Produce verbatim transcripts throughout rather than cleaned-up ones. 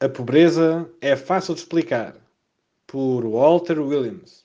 A pobreza é fácil de explicar, por Walter Williams.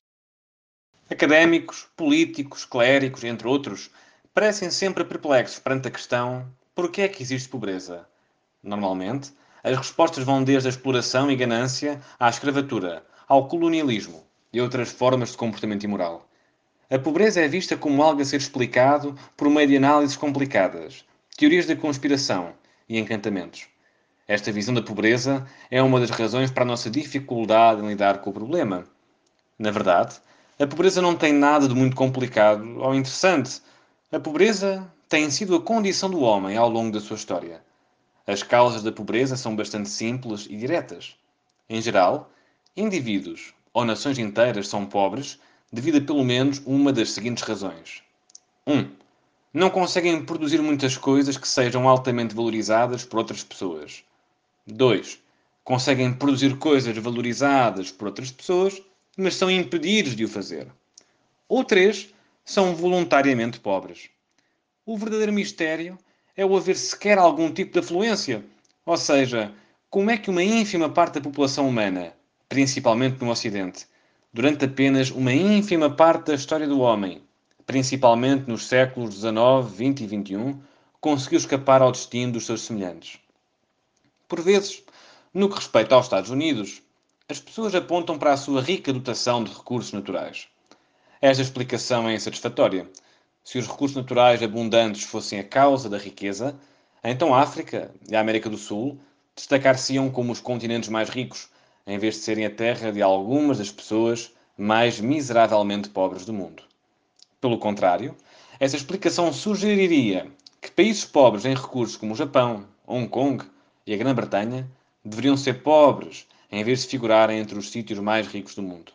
Académicos, políticos, clérigos, entre outros, parecem sempre perplexos perante a questão: por que é que existe pobreza? Normalmente, as respostas vão desde a exploração e ganância à escravatura, ao colonialismo e outras formas de comportamento imoral. A pobreza é vista como algo a ser explicado por meio de análises complicadas, teorias da conspiração e encantamentos. Esta visão da pobreza é uma das razões para a nossa dificuldade em lidar com o problema. Na verdade, a pobreza não tem nada de muito complicado ou interessante. A pobreza tem sido a condição do homem ao longo da sua história. As causas da pobreza são bastante simples e diretas. Em geral, indivíduos ou nações inteiras são pobres devido a pelo menos uma das seguintes razões. um. Não conseguem produzir muitas coisas que sejam altamente valorizadas por outras pessoas. dois. Conseguem produzir coisas valorizadas por outras pessoas, mas são impedidos de o fazer. Ou três. São voluntariamente pobres. O verdadeiro mistério é o haver sequer algum tipo de afluência. Ou seja, como é que uma ínfima parte da população humana, principalmente no Ocidente, durante apenas uma ínfima parte da história do homem, principalmente nos séculos dezanove, vinte e vinte e um, conseguiu escapar ao destino dos seus semelhantes? Por vezes, no que respeita aos Estados Unidos, as pessoas apontam para a sua rica dotação de recursos naturais. Esta explicação é insatisfatória. Se os recursos naturais abundantes fossem a causa da riqueza, então a África e a América do Sul destacar-se-iam como os continentes mais ricos, em vez de serem a terra de algumas das pessoas mais miseravelmente pobres do mundo. Pelo contrário, essa explicação sugeriria que países pobres em recursos como o Japão, Hong Kong e a Grã-Bretanha deveriam ser pobres em vez de figurarem entre os sítios mais ricos do mundo.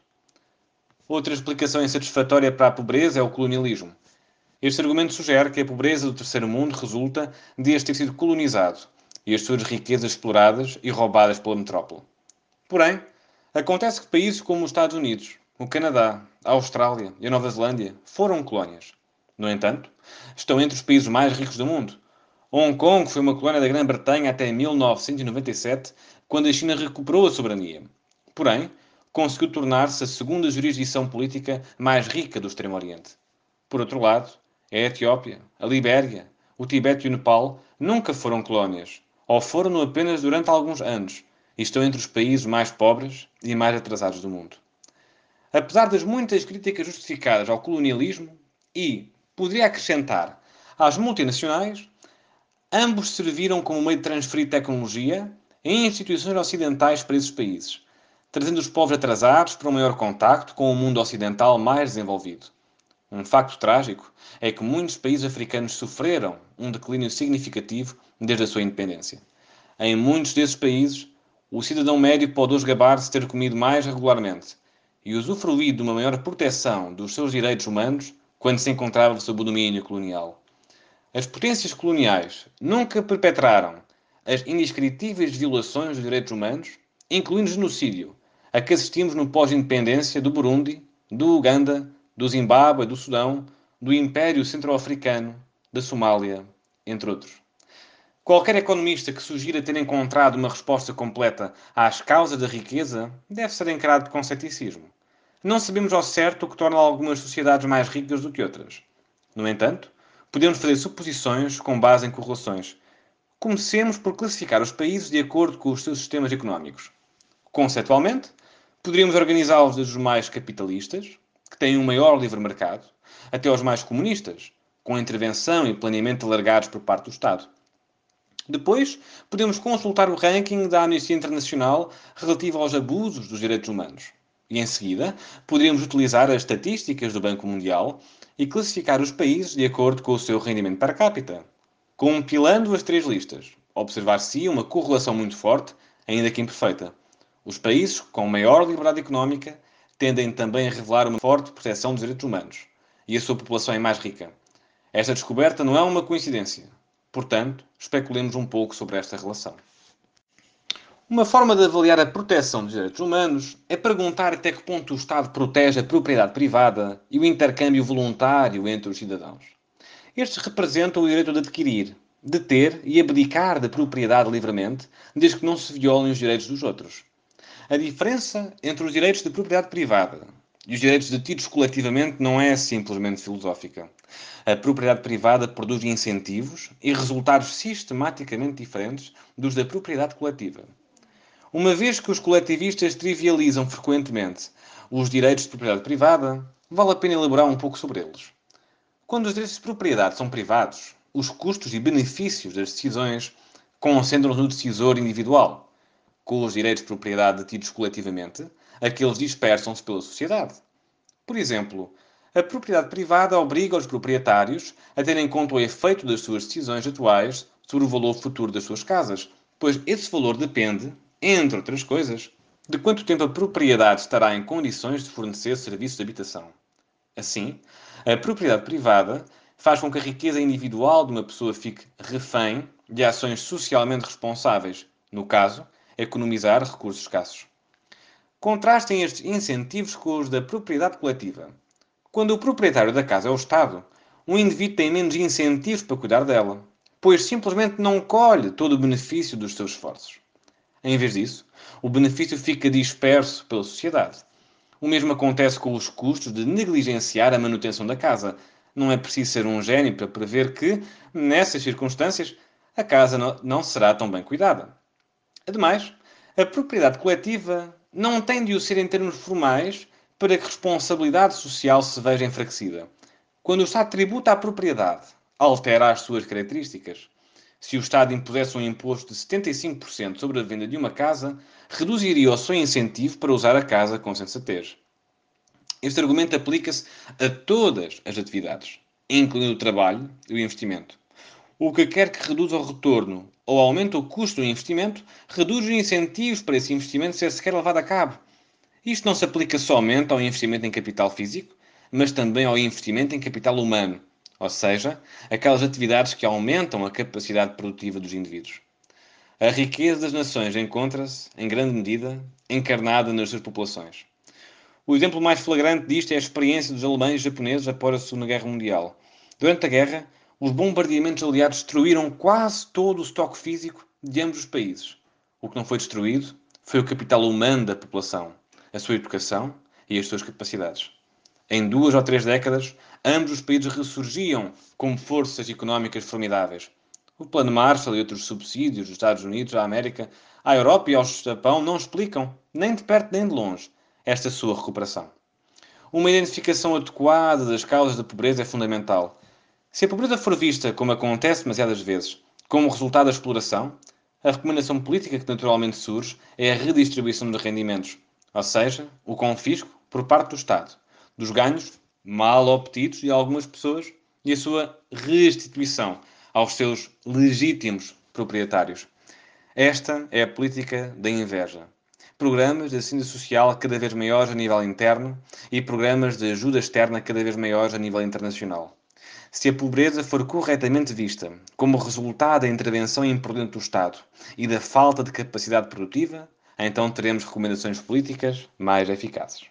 Outra explicação insatisfatória para a pobreza é o colonialismo. Este argumento sugere que a pobreza do terceiro mundo resulta de este ter sido colonizado e as suas riquezas exploradas e roubadas pela metrópole. Porém, acontece que países como os Estados Unidos, o Canadá, a Austrália e a Nova Zelândia foram colónias. No entanto, estão entre os países mais ricos do mundo. Hong Kong foi uma colónia da Grã-Bretanha até mil novecentos e noventa e sete, quando a China recuperou a soberania. Porém, conseguiu tornar-se a segunda jurisdição política mais rica do Extremo Oriente. Por outro lado, a Etiópia, a Libéria, o Tibete e o Nepal nunca foram colónias, ou foram-no apenas durante alguns anos, e estão entre os países mais pobres e mais atrasados do mundo. Apesar das muitas críticas justificadas ao colonialismo e, poderia acrescentar, às multinacionais, ambos serviram como meio de transferir tecnologia em instituições ocidentais para esses países, trazendo os povos atrasados para um maior contacto com o mundo ocidental mais desenvolvido. Um facto trágico é que muitos países africanos sofreram um declínio significativo desde a sua independência. Em muitos desses países, o cidadão médio pode hoje gabar-se de ter comido mais regularmente e usufruído de uma maior proteção dos seus direitos humanos quando se encontrava sob o domínio colonial. As potências coloniais nunca perpetraram as indescritíveis violações dos direitos humanos, incluindo genocídio, a que assistimos no pós-independência do Burundi, do Uganda, do Zimbábue, do Sudão, do Império Centro-Africano, da Somália, entre outros. Qualquer economista que sugira ter encontrado uma resposta completa às causas da riqueza deve ser encarado com ceticismo. Não sabemos ao certo o que torna algumas sociedades mais ricas do que outras. No entanto, podemos fazer suposições com base em correlações. Comecemos por classificar os países de acordo com os seus sistemas económicos. Conceitualmente, poderíamos organizá-los desde os mais capitalistas, que têm um maior livre mercado, até aos mais comunistas, com intervenção e planeamento alargados por parte do Estado. Depois, podemos consultar o ranking da Amnistia Internacional relativo aos abusos dos direitos humanos. E, em seguida, poderíamos utilizar as estatísticas do Banco Mundial e classificar os países de acordo com o seu rendimento per capita. Compilando as três listas, observar-se uma correlação muito forte, ainda que imperfeita. Os países com maior liberdade económica tendem também a revelar uma forte proteção dos direitos humanos, e a sua população é mais rica. Esta descoberta não é uma coincidência. Portanto, especulemos um pouco sobre esta relação. Uma forma de avaliar a proteção dos direitos humanos é perguntar até que ponto o Estado protege a propriedade privada e o intercâmbio voluntário entre os cidadãos. Estes representam o direito de adquirir, de ter e abdicar da propriedade livremente, desde que não se violem os direitos dos outros. A diferença entre os direitos de propriedade privada e os direitos detidos coletivamente não é simplesmente filosófica. A propriedade privada produz incentivos e resultados sistematicamente diferentes dos da propriedade coletiva. Uma vez que os coletivistas trivializam frequentemente os direitos de propriedade privada, vale a pena elaborar um pouco sobre eles. Quando os direitos de propriedade são privados, os custos e benefícios das decisões concentram-se no decisor individual. Com os direitos de propriedade detidos coletivamente, aqueles dispersam-se pela sociedade. Por exemplo, a propriedade privada obriga os proprietários a terem em conta o efeito das suas decisões atuais sobre o valor futuro das suas casas, pois esse valor depende, entre outras coisas, de quanto tempo a propriedade estará em condições de fornecer serviços de habitação. Assim, a propriedade privada faz com que a riqueza individual de uma pessoa fique refém de ações socialmente responsáveis, no caso, economizar recursos escassos. Contrastem estes incentivos com os da propriedade coletiva. Quando o proprietário da casa é o Estado, um indivíduo tem menos incentivos para cuidar dela, pois simplesmente não colhe todo o benefício dos seus esforços. Em vez disso, o benefício fica disperso pela sociedade. O mesmo acontece com os custos de negligenciar a manutenção da casa. Não é preciso ser um gênio para prever que, nessas circunstâncias, a casa não será tão bem cuidada. Ademais, a propriedade coletiva não tem de o ser em termos formais para que a responsabilidade social se veja enfraquecida. Quando o Estado tributa a propriedade, altera as suas características. Se o Estado impusesse um imposto de setenta e cinco por cento sobre a venda de uma casa, reduziria o seu incentivo para usar a casa com sensatez. Este argumento aplica-se a todas as atividades, incluindo o trabalho e o investimento. O que quer que reduza o retorno ou aumente o custo do investimento, reduz os incentivos para esse investimento ser sequer levado a cabo. Isto não se aplica somente ao investimento em capital físico, mas também ao investimento em capital humano, ou seja, aquelas atividades que aumentam a capacidade produtiva dos indivíduos. A riqueza das nações encontra-se, em grande medida, encarnada nas suas populações. O exemplo mais flagrante disto é a experiência dos alemães e japoneses após a Segunda Guerra Mundial. Durante a guerra, os bombardeamentos aliados destruíram quase todo o estoque físico de ambos os países. O que não foi destruído foi o capital humano da população, a sua educação e as suas capacidades. Em duas ou três décadas, ambos os países ressurgiam como forças económicas formidáveis. O Plano Marshall e outros subsídios dos Estados Unidos à América, à Europa e ao Japão não explicam, nem de perto nem de longe, esta sua recuperação. Uma identificação adequada das causas da pobreza é fundamental. Se a pobreza for vista, como acontece demasiadas vezes, como resultado da exploração, a recomendação política que naturalmente surge é a redistribuição de rendimentos, ou seja, o confisco por parte do Estado, dos ganhos mal obtidos de algumas pessoas e a sua restituição aos seus legítimos proprietários. Esta é a política da inveja. Programas de assistência social cada vez maiores a nível interno e programas de ajuda externa cada vez maiores a nível internacional. Se a pobreza for corretamente vista como resultado da intervenção imprudente do Estado e da falta de capacidade produtiva, então teremos recomendações políticas mais eficazes.